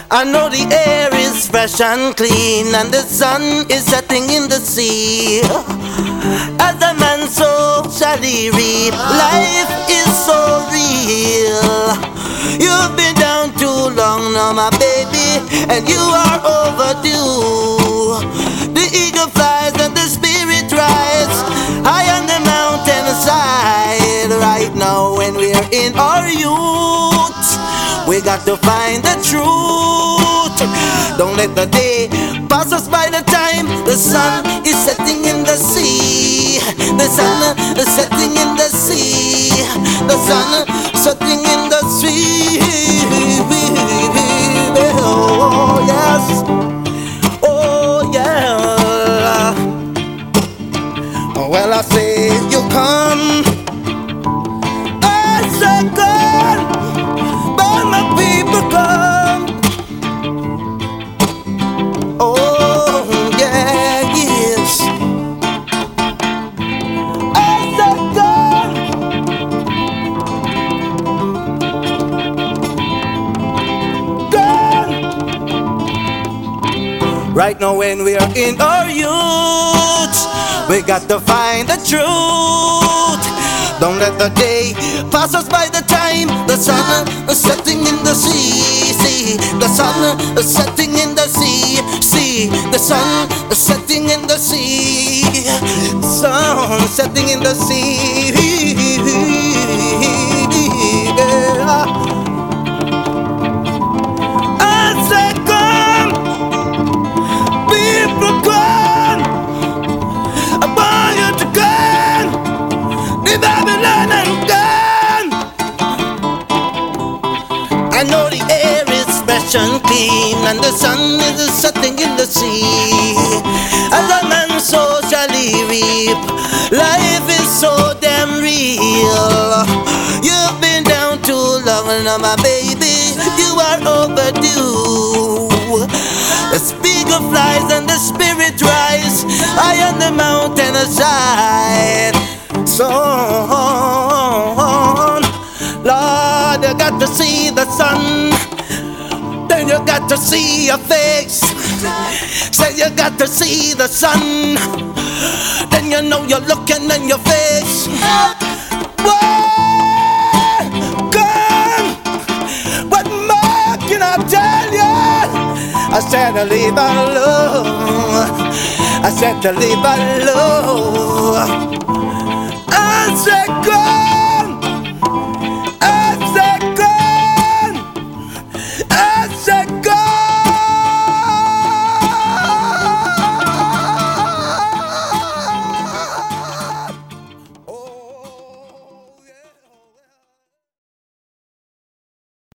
I know the air is fresh and clean, and the sun is setting in the sea. As a man, so shall he reap. Life is so real. You've been down too long now, my baby, and you are overdue. The eagle flies and the spirit rise high on the mountainside. Right now, when we're in our youth, we got to find the truth. Don't let the day pass us by the time the sun is setting in the sea. The sun is setting in the sea. The sun setting in the sea. Oh yes. Oh yeah. Well, I say you come. I say come. But my people come. Oh yeah, yes. I said come. Come. Right now when we are in our youth, we got to find the truth. Don't let the day pass us by the time the sun is setting in the sea. See, the sun is setting in the sea. See, the sun is setting in the sea. Sun setting in the sea. I said come, people come. I want you to come. The Babylon and gone. I know the air is fresh and clean, and the sun is setting in the sea. As a man, so shall he reap. Life is so damn real. You've been down too long now, my baby. You are overdue. The speaker flies and the spirit rise high on the mountainside. So, Lord, you got to see the sun. Then you got to see your face. Say you got to see the sun. Then you know you're looking in your face. Whoa, come. What more can I tell you? I said to leave alone. I said to leave alone.